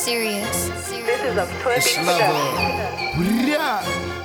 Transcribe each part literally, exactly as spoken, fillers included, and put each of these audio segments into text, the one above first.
Serious. This is a It's Twin Lover. Yeah.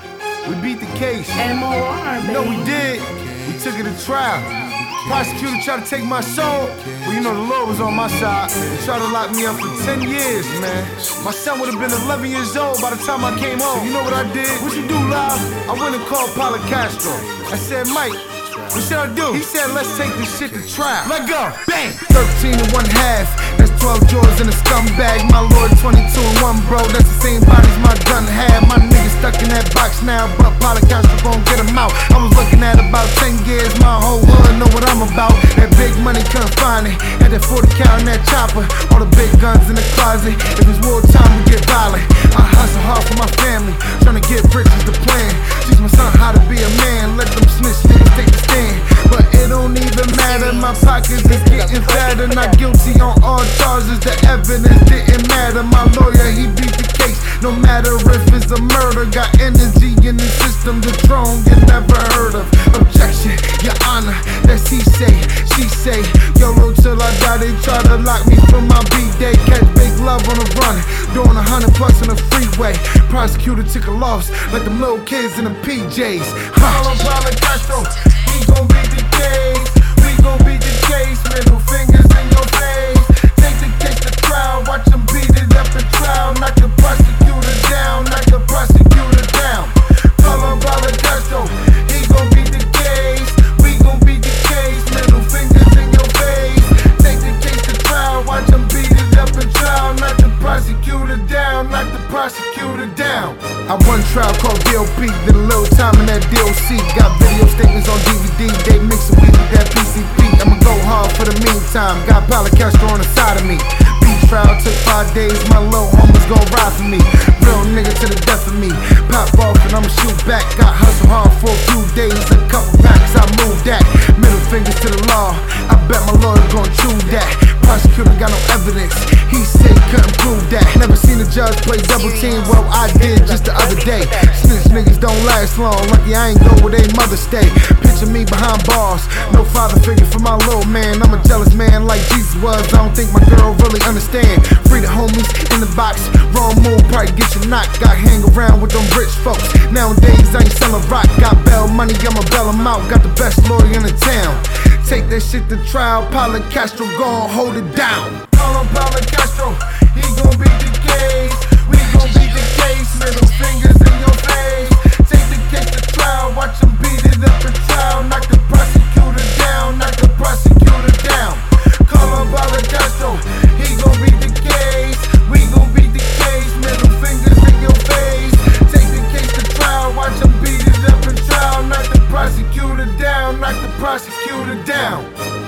We beat the case. M O R, You know we did. We took it to trial. Prosecutor tried to take my soul. Well, you know the Lord was on my side. They tried to lock me up for ten years, man. My son would have been eleven years old by the time I came home. So you know what I did? What you do, Live? I went and called Paulo Castro. I said, Mike, what should I do? He said, let's take this shit to trial. Let go. Bang. thirteen and one half. That's twelve drawers in a scumbag. My lord, twenty-two and one, bro. That's the same bodies my gun had. My niggas stuck in that box now, but Paulo Castro gon' get him out. I was looking at about ten years. My whole hood know what I'm about. That big money couldn't find it. Had that forty cal in that chopper. All the big guns in the closet. If it's wartime, we get violent. I hustle hard for my family. Tryna get rich is the plan. Teach my son how to be a man. Let them snitch niggas take the stand. But it don't even matter. My pockets is getting fatter. Not guilty on all charges. The evidence didn't matter. My lawyer, he beat the case. No matter if it's a murder. Got energy in the system. The throne you never heard of. Objection, your honor. That's he say, she say. YOLO till I die. They try to lock me from my B-day. Catch big love on the run. Doing a hundred plus on the freeway. Prosecutor took a loss like them little kids in the P Js. Paulo Castro, he gon' beat the case. We gon' beat the case. Middle fingers in your face. Take the case to trial. Watch them beat it up in trial. Knock the prosecutor down. Knock the prosecutor down. Paulo Castro, he gon' beat the case. We gon' beat the case. Middle fingers in your face. Take the case to trial. Watch them beat it up in trial. Knock the prosecutor down. Knock the prosecutor down. I won trial called D L P. Did a little time in that D L C. Got video statements on D V D. They mixin' weed with that P C P. I'ma go hard for the meantime. Got Paulo Castro on the side of me. Beat trial took five days. My little homies gon' ride for me. Real nigga to the death of me. Pop off and I'ma shoot back. Got hustle hard for a few days. A couple packs I moved that. Middle fingers to the law. I bet my lawyer gon' chew that. Prosecutor got no evidence. He said couldn't prove that. Never seen a judge play double team. Well, I did just the other day. Snitch niggas don't last long. Lucky I ain't go where they mother stay. Picture me behind bars. No father figure for my little man. I'm a jealous man like Jesus was. I don't think my girl really understand. Free the homies in the box. Wrong move, probably get you knocked. Got hang around with them rich folks. Nowadays I ain't selling rock. Got bail money, I'ma bail them out. Got the best lawyer in the town. Take that shit to trial. Paulo Castro gon' hold it down. Call him Paulo Castro. He gon' beat the case. We gon' beat the case. Middle fingers in your face. Take the case to trial. Watch him beat it up in trial. Knock the prosecutor down. Knock the prosecutor down. Call him Paulo Castro. He gon' beat the case. We gon' beat the case. Middle fingers in your face. Take the case to trial. Watch him beat it up in trial. Knock the prosecutor down. Knock the prosecutor down.